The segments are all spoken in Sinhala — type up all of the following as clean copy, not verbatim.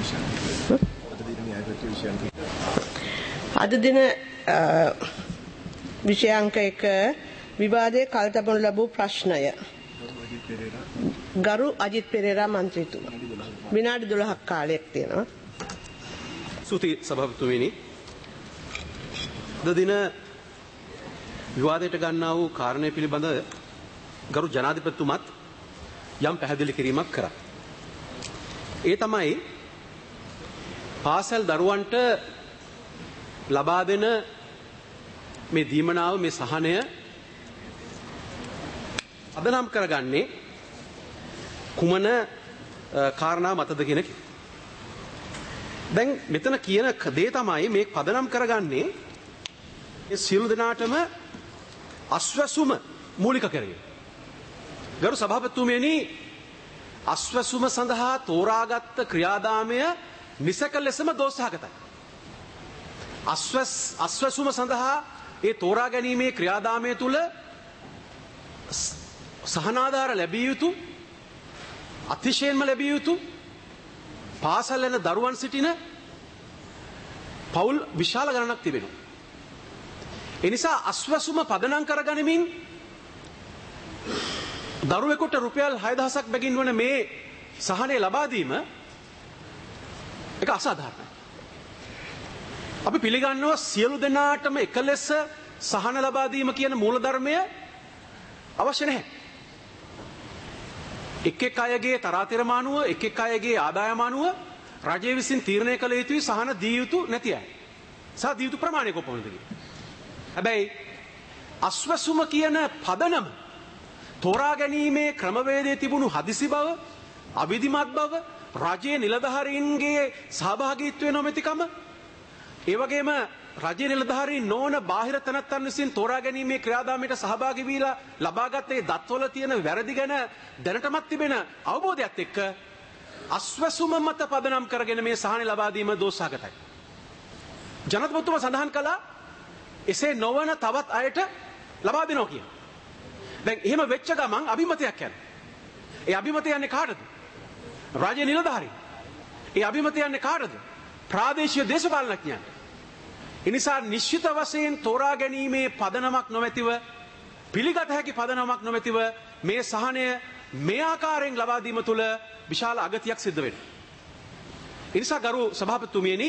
අද දින විෂයාංක 1 විවාදයේ කල්තබනු ලැබූ ප්‍රශ්නය ගරු අජිත් පෙරේරා මන්ත්‍රීතුමා විනාඩි 12ක් කාලයක් තියෙනවා. සුති සභාපතිතුමනි, අද දින විවාදයට ගන්නා වූ කාරණය පිළිබඳ ගරු ජනාධිපතිතුමත් යම් පැහැදිලි කිරීමක් කරා. ඒ තමයි පාසල් දරුවන්ට ලබා දෙන මේ දීමනාව, මේ සහනය අදනම් කරගන්නේ කුමන කාරණා මතද කියන එක. දැන් මෙතන කියන දේ තමයි මේ පදනම් කරගන්නේ ඒ සියලු දෙනාටම අස්වැසුම මූලික කරගෙන. ගරු සභාපතිතුමනි, අස්වැසුම සඳහා තෝරාගත් ක්‍රියාදාමය නිසක ලෙසම දෝෂසහගතයි. අස්වැසුම සඳහා ඒ තෝරා ගැනීමේ ක්‍රියාදාමය තුල සහනාධාර ලැබිය යුතු, අතිශයින්ම ලැබිය යුතු පාසල් යන දරුවන් සිටින පවුල් විශාල ගණනක් තිබෙනවා. ඒ නිසා අස්වැසුම පදනම් කරගනිමින් දරුවෙකුට රුපියල් 6000ක් බැගින් වන මේ සහනය ලබා දීම ඒක අසාධාරණයි. අපි පිළිගන්නවා සියලු දෙනාටම එක ලෙස සහන ලබා දීම කියන මූලධර්මය අවශ්‍ය නැහැ. එක් අයගේ තරාතිරම අනුව, එක් අයගේ ආදායම අනුව රජය විසින් තීරණය කළ යුතුයි සහන දී යුතු නැති අය. සහ දී යුතු ප්‍රමාණය කොපමණද කියලා. හැබැයි අස්වැසුම කියන පදනම තෝරා ගැනීමේ ක්‍රමවේදයේ තිබුණු හදිසි බව, අවිධිමත් බව, රජයේ නිලධාරීන්ගේ සහභාගීත්වය නොමැතිකම, ඒ වගේම රජයේ නිලධාරීන් නොවන බාහිර තැනැත්තන් විසින් තෝරා ගැනීමේ ක්‍රියාදාමයට සහභාගී වීලා ලබාගත් ඒ දත්වල තියෙන වැරදි ගැන දැනටමත් තිබෙන අවබෝධයත් එක්ක අස්වැසුම මත පදනම් කරගෙන මේ සහන ලබා දීම දෝෂසහගතයි. ජනාධිපතිතුමා සඳහන් කළා එසේ නොවන තවත් අයට ලබා දෙනවා කියන. දැන් එහෙම වෙච්ච ගමන් අභිමතයක් යනවා. ඒ අභිමතය යන්නේ කාටද? රාජ්‍ය නිලධාරීන්. ඒ අභිමතය යන්නේ කාටද? ප්‍රාදේශීය දේශපාලනඥයන්ට. ඒ නිසා නිශ්චිත වශයෙන් තෝරා ගැනීමේ පදනමක් නොමැතිව, පිළිගත හැකි පදනමක් නොමැතිව මේ සහනය මේ ආකාරයෙන් ලබා දීම තුළ විශාල අගතියක් සිද්ධ වෙනවා. ඒ නිසා ගරු සභාපතිතුමියනි,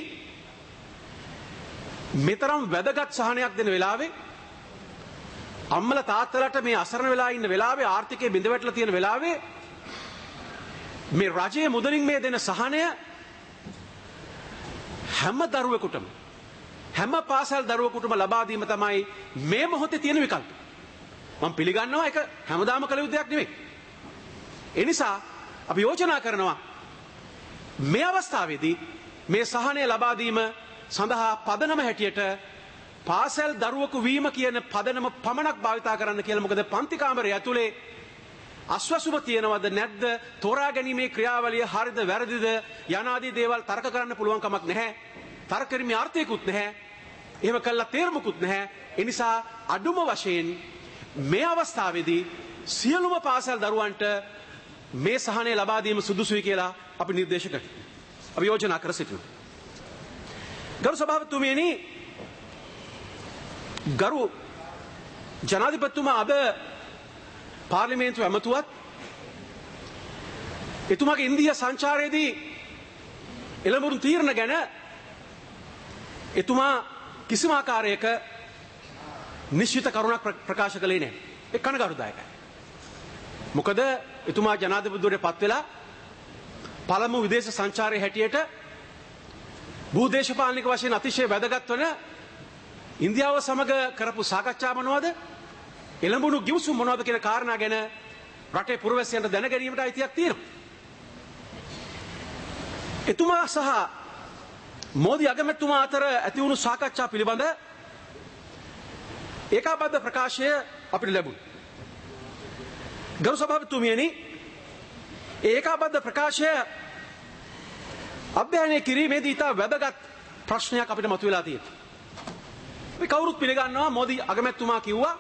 මෙතරම් වැදගත් සහනයක් දෙන වෙලාවේ, අම්මල තාත්තලට මේ අසරණ වෙලා ඉන්න වෙලාවේ, ආර්ථිකයේ බිඳ වැටලා තියෙන වෙලාවේ මේ රජයේ මුදලින් මේ දෙන සහනය හැම දරුවෙකුටම, හැම පාසල් දරුවෙකුටම ලබා දීම තමයි මේ මොහොතේ තියෙන විකල්ප. මම පිළිගන්නවා ඒක හැමදාම කළ යුතු දෙයක් නෙවෙයි. ඒ නිසා අපි යෝජනා කරනවා මේ අවස්ථාවේදී මේ සහනය ලබා දීම සඳහා පදනම හැටියට පාසල් දරුවෙකු වීම කියන පදනම පමණක් භාවිතා කරන්න කියලා. මොකද පන්ති කාමරය ඇතුලේ අස්වැසුම තියෙනවද නැද්ද, තෝරා ගැනීමේ ක්‍රියාවලිය හරිද වැරදිද යනාදී දේවල් තර්ක කරන්න පුළුවන් කමක් නැහැ. තර්ක කිරීමේ අර්ථයකුත් නැහැ. එහෙම කළා තේරුමකුත් නැහැ. ඒ නිසා අඩුම වශයෙන් මේ අවස්ථාවේදී සියලුම පාසල් දරුවන්ට මේ සහනය ලබා දීම සුදුසුයි කියලා අපි නිර්දේශ කරනවා. අපි යෝජනා කර සිටිනවා. ගරු සභාපතිතුමියනි, ගරු ජනාධිපතිතුමා අද පාර්ලිමේන්තුව ඇමතුවත් එතුමාගේ ඉන්දියා සංචාරයේදී එළඹුණු තීරණ ගැන එතුමා කිසිම ආකාරයක නිශ්චිත කරුණක් ප්‍රකාශ කළේ නැහැ. ඒ කනගාටුදායකයි. මොකද එතුමා ජනාධිපතිවරයෙක් පත් වෙලා පළමු විදේශ සංචාරයේ හැටියට භූදේශපාලනික වශයෙන් අතිශය වැදගත් වන ඉන්දියාව සමග කරපු සාකච්ඡා මොනවද, එළඹුණු ගිවිසුම් මොනවද කියන කාරණා ගැන රටේ පුරවැසියන්ට දැන ගැනීමට අයිතියක් තියෙනවා. එතුමා සහ මෝදි අගමැතිතුමා අතර ඇති වුණු සාකච්ඡා පිළිබඳ ඒකාබද්ධ ප්‍රකාශය අපිට ලැබුණා. ගරු සභාපතිතුමියනි, ඒකාබද්ධ ප්‍රකාශය අධ්‍යයනය කිරීමේදී ඉතා වැදගත් ප්‍රශ්නයක් අපිට මතුවලා තියෙනවා. අපි කවුරුත් පිළිගන්නවා මෝදි අගමැතිතුමා කිව්වා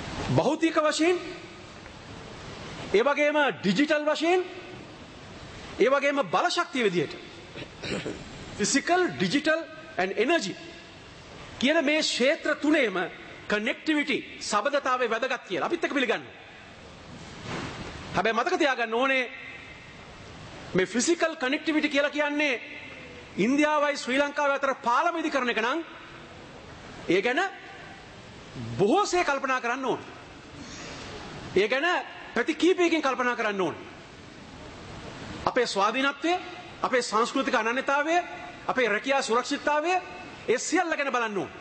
භෞතික වශයෙන්, ඒ වගේම ඩිජිටල් වශයෙන්, ඒ වගේම බල ශක්තිය විදියට physical, digital and energy කියන මේ ක්ෂේත්‍ර තුනේම connectivity සබඳතාවයේ වැදගත් කියලා අපිත් එක්ක පිළිගන්නවා. හැබැයි මතක තියාගන්න ඕනේ මේ physical connectivity කියලා කියන්නේ ඉන්දියාවයි ශ්‍රී ලංකාවයි අතර පාලම ඉදිකරන එක නම් ඒ ගැන බොහෝසේ කල්පනා කරන්න ඕනේ. ඒ ගැන ප්‍රති කීපයකින් කල්පනා කරන්න ඕනේ. අපේ ස්වාධීනත්වය, අපේ සංස්කෘතික අනන්‍යතාවය, අපේ රැකියා සුරක්ෂිතතාවය ඒ සියල්ල ගැන බලන්න ඕනේ.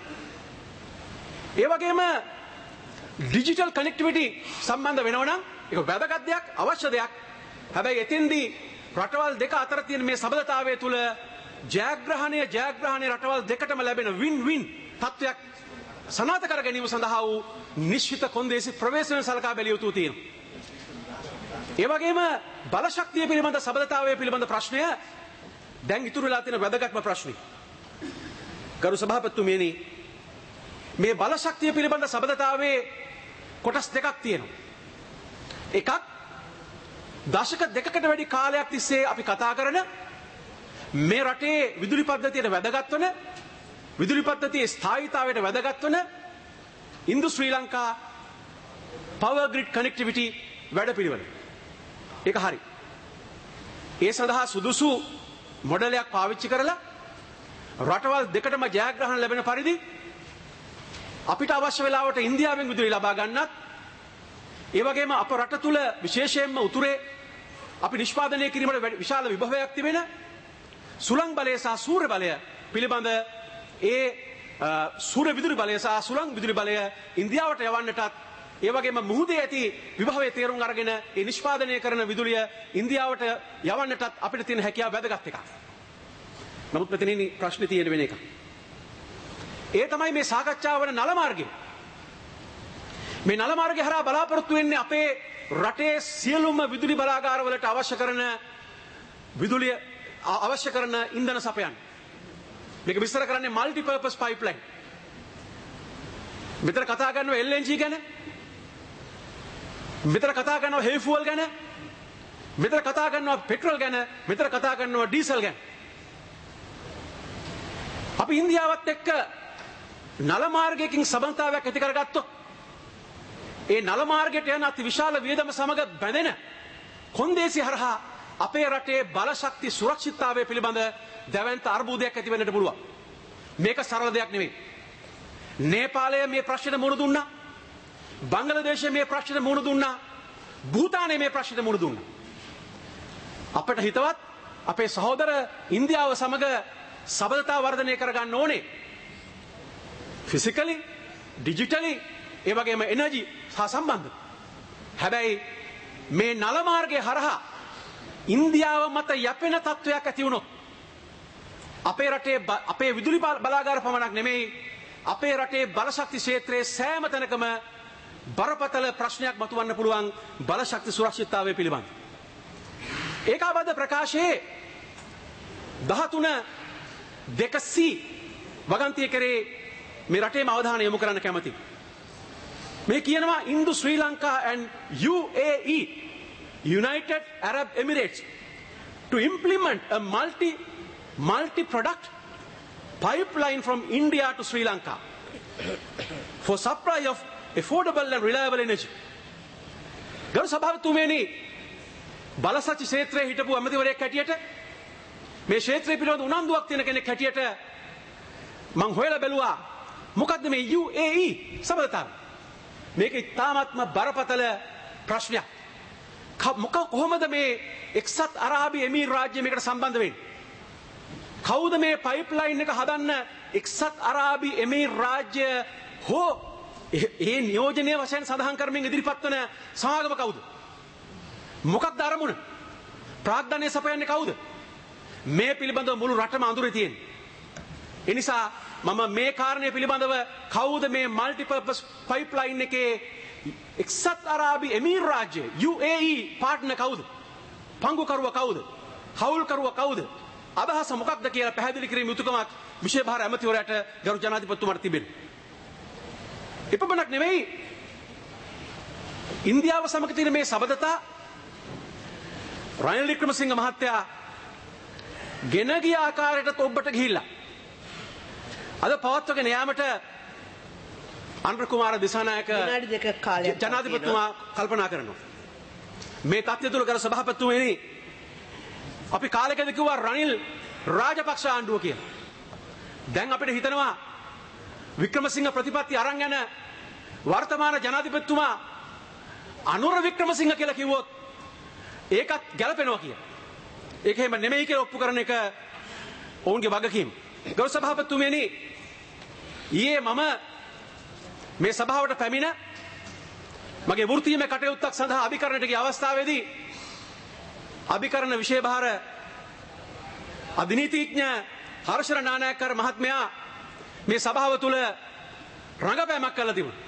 ඒ වගේම ඩිජිටල් කනෙක්ටිවිටි සම්බන්ධ වෙනවා නම් ඒක වැදගත් දෙයක්, අවශ්‍ය දෙයක්. හැබැයි එතෙන්දී රටවල් දෙක අතර තියෙන මේ සබඳතාවය තුල ජයග්‍රහණය රටවල් දෙකටම ලැබෙන වින් තත්වයක් සනාථ කර ගැනීම සඳහා වූ නිශ්චිත කොන්දේසි ප්‍රවේශන සලකා බැලිය යුතු තියෙනවා. ඒ වගේම බල ශක්තිය පිළිබඳ සබඳතාවය පිළිබඳ ප්‍රශ්නය දැන් ඉතුරු වෙලා තියෙන වැදගත්ම ප්‍රශ්නේ. ගරු සභාපතිතුමියනි, මේ බල ශක්තිය පිළිබඳ සබඳතාවයේ කොටස් දෙකක් තියෙනවා. එකක් දශක දෙකකට වැඩි කාලයක් තිස්සේ අපි කතා කරන මේ රටේ විදුලි පද්ධතියට වැදගත් වන, විදුලි පද්ධතියේ ස්ථායීතාවයට වැදගත් වන ඉන්දු ශ්‍රී ලංකා power grid connectivity වැඩපිළිවෙල. ඒක හරි. ඒ සඳහා සුදුසු මොඩලයක් පාවිච්චි කරලා රටවල් දෙකටම ජයග්‍රහණ ලැබෙන පරිදි අපිට අවශ්‍ය වෙලාවට ඉන්දියාවෙන් විදුලි ලබා ගන්නත්, ඒ වගේම අප රට තුල විශේෂයෙන්ම උතුරේ අපි නිෂ්පාදනය කිරීමට විශාල විභවයක් තිබෙන සුළං බලය සහ සූර්ය බලය පිළිබඳ ඒ සූර්ය විදුලි බලය සහ සුළං විදුලි බලය ඉන්දියාවට යවන්නටත්, ඒ වගේම මුහුදේ ඇති විභවයේ තේරුම් අරගෙන ඒ නිෂ්පාදනය කරන විදුලිය ඉන්දියාවට යවන්නටත් අපිට තියෙන හැකියාව වැදගත් එකක්. නමුත් මෙතනින් ප්‍රශ්නේ තියෙන වෙන එක. ඒ තමයි මේ සාකච්ඡාව වන නල මාර්ගය. මේ නල මාර්ගය හරහා බලාපොරොත්තු වෙන්නේ අපේ රටේ සියලුම විදුලි බලාගාරවලට අවශ්‍ය කරන විදුලිය අවශ්‍ය කරන ඉන්ධන සපයන්න. මේක විස්තර කරන්නේ මල්ටි පර්පස් පයිප්ලයින්. මෙතන කතා කරනවා LNG ගැන. මෙතන කතා කරනවා හෙවි ෆුවල් ගැන. මෙතන කතා කරනවා පෙට්‍රල් ගැන. මෙතන කතා කරනවා ඩීසල් ගැන. අපි ඉන්දියාවත් එක්ක නල මාර්ගයකින් සම්බන්ධතාවයක් ඇති කරගත්තොත් ඒ නල මාර්ගයට යන අති විශාල වියදම සමග බැඳෙන කොන්දේසි හරහා අපේ රටේ බල ශක්ති සුරක්ෂිතතාවය පිළිබඳ දැවැන්ත අර්බුදයක් ඇති වෙන්නට පුළුවන්. මේක සරල දෙයක් නෙවෙයි. නේපාලය මේ ප්‍රශ්නෙට මුහුණ දුන්නා. බංගලාදේශය මේ ප්‍රශ්නෙට මුහුණ දුන්නා. භූතානය මේ ප්‍රශ්නෙට මුහුණ දුන්නා. අපට හිතවත් අපේ සහෝදර ඉන්දියාව සමග සබඳතාව වර්ධනය කරගන්න ඕනේ. ෆිසිකලි, ඩිජිටලි, ඒ වගේම එනර්ජි සහ සම්බන්ධ. හැබැයි මේ නල මාර්ගයේ හරහා ඉන්දියාව මත යැපෙන තත්වයක් ඇති වුණොත් අපේ රටේ අපේ විදුලි බලාගාර පමණක් නෙමෙයි, අපේ රටේ බල ශක්ති ක්ෂේත්‍රයේ සෑම තැනකම බරපතල ප්‍රශ්නයක් මතුවන්න පුළුවන් බල ශක්ති සුරක්ෂිතතාවය පිළිබඳ. ඒකාබද්ධ ප්‍රකාශයේ 13/2 වගන්තිය කරේ මේ රටේම අවධානය යොමු කරන්න කැමතියි. මේ කියනවා ඉන්දු ශ්‍රී Lanka and UAE, United Arab Emirates, to implement a multi-product pipeline from India to Sri Lanka for supply of affordable and reliable energy. ගරු සභාපතිතුමනි, බලසච්චි ක්ෂේත්‍රයේ හිටපු අමාත්‍යවරයෙක් හැටියට, මේ ක්ෂේත්‍රය පිළිබඳ උනන්දුවක් තියෙන කෙනෙක් හැටියට මං හොයලා බැලුවා මොකද්ද මේ UAE සබඳතාවය. මේක ඉතාමත්ම බරපතල ප්‍රශ්නයක්. කොහොමද මේ එක්සත් අරාබි එමීර් රාජ්‍ය මේකට සම්බන්ධ වෙන්නේ? කවුද මේ පයිප්ලයින් එක හදන්න එක්සත් අරාබි එමීර් රාජ්‍ය හෝ ඒ නියෝජනය වශයෙන් සඳහන් කරමින් ඉදිරිපත් වන සමාගම කවුද? මොකක්ද අරමුණ? ප්‍රාග්ධනය සපයන්නේ කවුද? මේ පිළිබඳව මුළු රටම අඳුරේ තියෙන්නේ. ඒ නිසා මම මේ කාරණය පිළිබඳව කවුද මේ මල්ටිපර්පස් පයිප්ලයින් එකේ එක්සත් අරාබි එමීර් රාජ්‍ය UAE පාර්ට්නර් කවුද? පංගුකරුව කවුද? හවුල්කරුව කවුද? අදහස මොකක්ද කියලා පැහැදිලි කිරීමේ යුතුකමක් විශේෂ භාර ඇමතිවරයාට ගරු ජනාධිපතිතුමාට තිබෙනවා. එපමණක් නෙවෙයි, ඉන්දියාව සමග තියෙන මේ සබඳතා රනිල් වික්‍රමසිංහ මහත්තයා ගෙන ගිය ආකාරයට ඔබට ගිහිල්ලා අද පවත්වගෙන යාමට අනුර කුමාර දිසානායක විනාඩි දෙකක කාලයක් ජනාධිපතිතුමා කල්පනා කරනවා. මේ තත්ත්වය තුල කර සභාපතිතුමනි අපි කාලයකදී කිව්වා රනිල් රාජපක්ෂ ආණ්ඩුව කියලා. දැන් අපිට හිතනවා වික්‍රමසිංහ ප්‍රතිපත්ති අරන් යන වර්තමාන ජනාධිපතිතුමා අනුර වික්‍රමසිංහ කියලා කිව්වොත් ඒකත් ගැලපෙනවා කියලා. ඒක එහෙම නෙමෙයි කියලා ඔප්පු කරන එක ඔවුන්ගේ වගකීම. ගෞරව සභාපතිතුමනි ඊයේ මම මේ සභාවට පැමිණ මගේ වෘත්තීය කටයුත්තක් සඳහා අභිකරණයට ගිය අවස්ථාවේදී අභිකරණ විෂය භාර අධිනීතිඥ හර්ෂණ නානායක්කර මහත්මයා මේ සභාව තුල රංගපෑමක් කළා තිබුණා.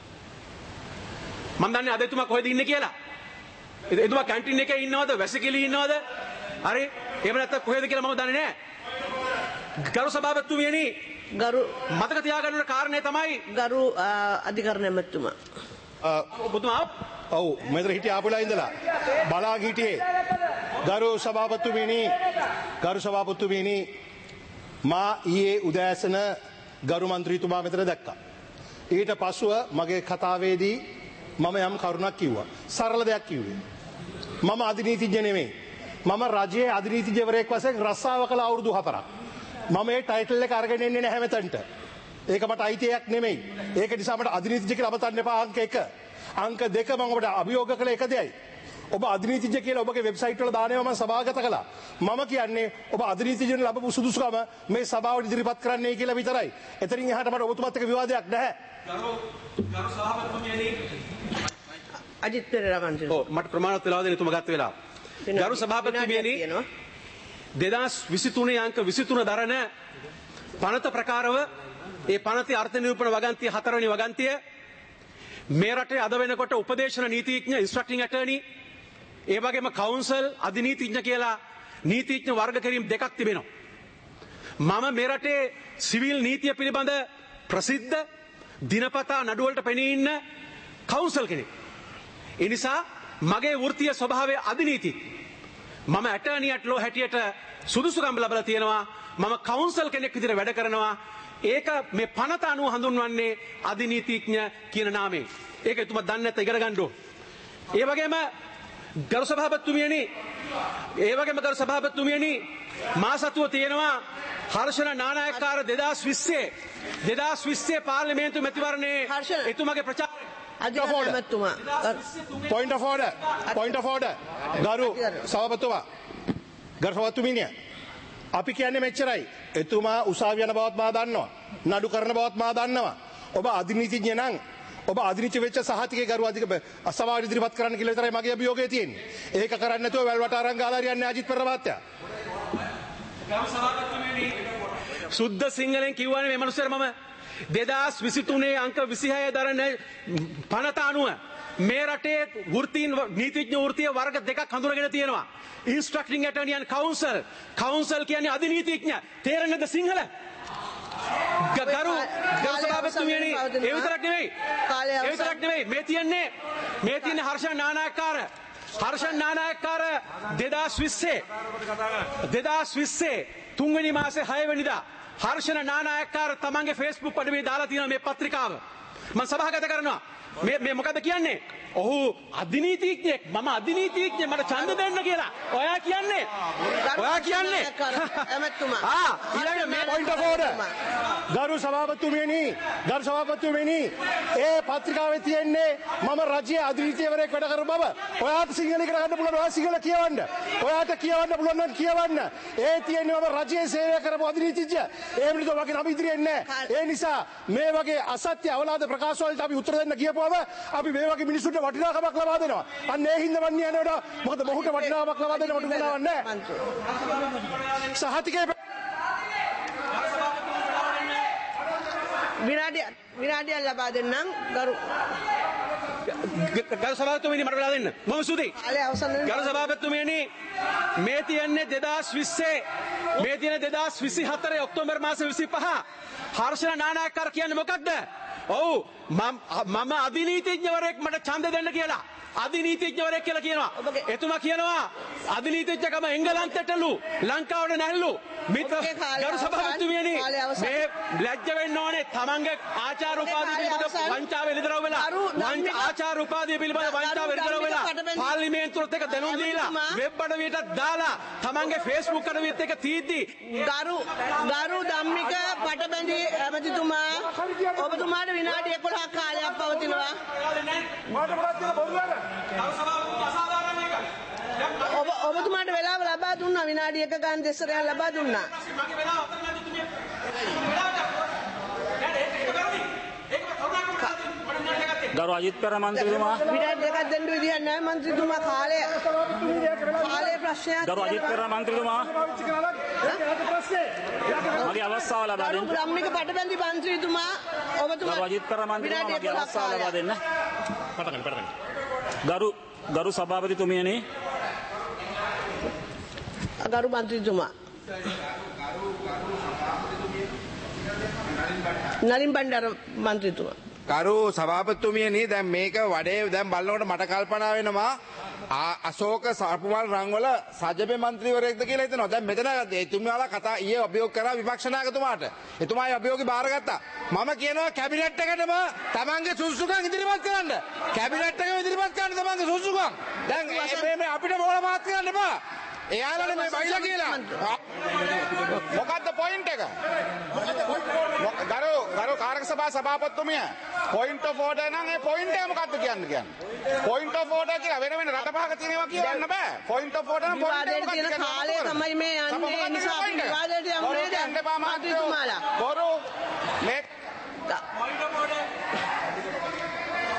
මම දන්නේ අද එතුමා කොහෙද ඉන්නේ කියලා. එතුමා කැන්ටින් එකේ ඉන්නවද වැසිකිලි ඉන්නවද? හරි එහෙම නැත්නම් කොහෙද කියලා මම දන්නේ නැහැ. ගරු සභාපතිතුමියනි ගරු මතක තියාගන්න ඕන කාරණේ තමයි ගරු අධිකරණ ඇමතුමා ඔබතුමා ඔව් මෙතන හිටිය ආපුලා ඉඳලා බලා හිටියේ ගරු සභාපතිතුමියනි මා ඊයේ උදෑසන ගරු මන්ත්‍රීතුමා මෙතන දැක්කා. ඊට පසුව මගේ කතාවේදී මම යම් කරුණක් කිව්වා. සරල දෙයක් කිව්වේ. මම අධිනීතිඥ නෙමෙයි. මම රජයේ අධිනීතිඥවරයෙක් වශයෙන් රස්සාව කළ අවුරුදු 4ක්. මම මේ ටයිටල් එක අරගෙන එන්නේ නැහැ මෙතනට. ඒක මට අයිතියක් නෙමෙයි. ඒක නිසා මට අධිනීතිඥ කියලා අමතන්න එපා අංක 1. අංක 2 මම ඔබට අභියෝග කළ එක දෙයයි. ඔබ අධිනීතිඥ කියලා ඔබගේ වෙබ්සයිට් වල දානවා මම සභාගත කළා. මම කියන්නේ ඔබ අධිනීතිඥ ලැබපු සුදුසුකම මේ සභාවට ඉදිරිපත් කරන්නයි කියලා විතරයි. එතනින් එහාට මට ඔබතුමාත් එක්ක විවාදයක් නැහැ. ගරු සභාපතිතුමියනි අජිත් පෙරේරා මන්ත්‍රී ඔව් මට ප්‍රමාණවත් වෙලා දෙන්න එතුමා ගත්ත වෙලාව. ගරු සභාපතිතුමියනි 2023 අංක 23 දරන පනත ප්‍රකාරව ඒ පනතේ අර්ථ නිරූපණ වගන්තිය 4 වෙනි වගන්තිය මේ රටේ අද වෙනකොට උපදේශන නීතිඥ ඉන්ස්ට්‍රක්ටිං ඇටර්නි ඒ වගේම කවුන්සල් අධිනීතිඥ කියලා නීතිඥ වර්ග කිරීම දෙකක් තිබෙනවා. මම මේ රටේ සිවිල් නීතිය පිළිබඳ ප්‍රසිද්ධ දිනපතා නඩුවලට පෙනී ඉන්න කවුන්සල් කෙනෙක්. ඒ නිසා මගේ වෘත්තීය ස්වභාවයේ අධිනීතිඥ මම ඇටර්නියට් ලෝ හැටියට සුදුසුකම් ලැබලා තියෙනවා. මම කවුන්සල් කෙනෙක් විදිහට වැඩ කරනවා. ඒක මේ පනත අනුව හඳුන්වන්නේ අධිනීතිඥ කියන නාමයෙන්. ඒක එතුමා දන්නේ නැත්නම් ඉගෙන ගන්න ඕන. ඒ වගේම ගරු සභාපතිතුමියනි මා සතුව තියෙනවා හර්ෂණ නානායක්කාර 2020 පාර්ලිමේන්තු මැතිවරණයේ එතුමාගේ ප්‍රචාර අධිකරණ ඇමතුමා point of order ගරු සභාපතිතුමිය අපි කියන්නේ මෙච්චරයි. එතුමා උසාවි යන බවත් මා දන්නවා. නඩු කරන බවත් මා දන්නවා. ඔබ අධිනීතිඥ නම් ඔබ අධිනීති වෙච්ච සහතිකේ ගරු සභාවට ඉදිරිපත් කරන්න කියලා විතරයි මගේ අභියෝගය තියෙන්නේ. ඒක කරන්නේ නැතුව වැල්වට අරන් ගාලා හරියන්නේ අජිත් පෙරේරා මහත්තයා. සුද්ධ සිංහලෙන් කිව්වනේ මේ මනුස්සයර මම 2023 අංක 26 දරන පනත අනුව මේ රටේ වෘත්තීන් නීතිඥ වෘත්තීය වර්ග දෙකක් හඳුනගෙන තියෙනවා. ඉන්ස්ට්‍රක්ටිං ඇටර්නි and කවුන්සල් කියන්නේ අධිනීතිඥ. තේරෙන්නේද සිංහල? ගරු සභාපතිතුමියනි ඒ විතරක් නෙවෙයි මේ තියන්නේ හර්ෂණ නානායක්කාර 2020 තුන්වෙනි මාසේ 6 වෙනිදා හර්ෂණ නානායක්කාර තමන්ගේ Facebook අඩවියේ දාලා තියෙන මේ පත්‍රිකාව මම සභාගත කරනවා. මේ මොකද කියන්නේ? ඔහු අධිනීතිඥෙක්. මම අධිනීතිඥ මට ඡන්ද දෙන්න කියලා. ඔයා කියන්නේ ඇමතුමා ඊළඟ මේ point of order ගරු සභාපතිතුමියනි ඒ පත්‍රිකාවේ තියෙන්නේ මම රජයේ අධිනීතිවරයෙක් වැඩ කරන බව. ඔයාට සිංහල ඉගෙන ගන්න පුළුවන්. ඔයා සිංහල කියවන්න. ඔයාට කියවන්න පුළුවන් නම් කියවන්න. ඒ තියෙන්නේ මම රජයේ සේවය කරපු අධිනීතිඥ. ඒ මිනිස්සු වගේ නම් ඉදිරියෙන් නැහැ. ඒ නිසා මේ වගේ අසත්‍ය අවලාද ප්‍රකාශ වලට අපි උත්තර දෙන්න කියපුවම අපි මේ වගේ මිනිස්සුන්ට වටිනාකමක් ලබා දෙනවා. අන්න ඒ හින්දා මන් යනකොට මොකද මොහුට වටිනාකමක් ලබා දෙන්න මට උනනවක් නැහැ. සහතිකේ විනාඩියක් ලබා දෙන්නම් ගරු සභාපතිතුමියනි මට වෙලා දෙන්න. මම ස්තුතියි. කාලය අවසන් වෙනවා. ගරු සභාපතිතුමියනි මේ තියන්නේ 2024 ඔක්තෝබර් මාස 25 හර්ෂණ නානායක්කාර කියන්නේ මොකක්ද? ඔව් මම අධිනීතිඥවරයෙක් මට ඡන්ද දෙන්න කියලා. අධිනීතිඥවරයෙක් කියලා කියනවා. එතුමා කියනවා අධිනීතිඥකම එංගලන්තයටලු ලංකාවට නැහැලු. ගරු සභාපතිතුමියනි මේ ලැජ්ජ වෙන්න ඕනේ තමන්ගේ ආචාර උපාධිය පිළිබඳ වංචාව එළිදරව් වෙලා ආචාර උපාධිය පිළිබඳ වංචාව එළිදරව් වෙලා පාර්ලිමේන්තුවත් එක දැනුම් දීලා වෙබ් අඩවියටත් දාලා තමන්ගේ Facebook අඩවියත් එක තීද්දි ගරු ධම්මික පටබැඳි ඇමතිතුමා ඔබතුමාට විනාඩි 11ක් කාලයක් පවතිනවා. ඔබතුමාට වෙලාව ලබා දුන්නා විනාඩි 1 ගාන දෙසරයක් ලබා දුන්නා. ගරු අජිත් පෙර මන්ත්‍රීතුමා විනාඩි 2ක් දෙන්න විදියක් නැහැ මන්ත්‍රීතුමා කාලය ප්‍රශ්නයක්. ගරු අජිත් පෙර මන්ත්‍රීතුමා මගේ අවස්ථාව ලබා දෙන්න. ධම්මික පටබැඳි මන්ත්‍රීතුමා ඔබතුමා ගරු අජිත් පෙර මන්ත්‍රීතුමා මගේ අවස්ථාව ලබා දෙන්න. ගරු සභාපතිතුමියනි ගරු මන්ත්‍රීතුමා නලින් බණ්ඩාර මන්ත්‍රීතුමා කරු සභාපතිතුමියනි දැන් මේක වඩේ දැන් බලනකොට මට කල්පනා වෙනවා අශෝක සර්පමල් රංගවල සජ්ජබේ මන්ත්‍රීවරයෙක්ද කියලා හිතෙනවා. දැන් මෙතන එතුමාලා කතා ඊයේ අභියෝග කරා විපක්ෂ නායකතුමාට. එතුමායි අභියෝගي බාරගත්තා. මම කියනවා කැබිනට් එකටම තමන්ගේ සුසුකම් ඉදිරිපත් කරන්න. කැබිනට් එකම ඉදිරිපත් කරන්න තමන්ගේ සුසුකම්. දැන් මේ අපිට මොන මාත් කරන්න එපා. එයාලනේ මේ බයිලා කියලා. මොකද්ද පොයින්ට් එක? ගරු කාර්ක සභා සභාපතිතුමිය පොයින්ට් ඔෆ් ඕඩර් නම් ඒ පොයින්ට් එක මොකද්ද කියන්නේ? පොයින්ට් ඔෆ් ඕඩර් කියලා වෙන රට පහක තියෙනවා කියන්න බෑ. පොයින්ට් ඔෆ් ඕඩර් නම් පොයින්ට් එක තියෙන කාලය තමයි මේ යන්නේ. ඒ නිසා අපි විවාදයට යමු නේද? බොරු මේ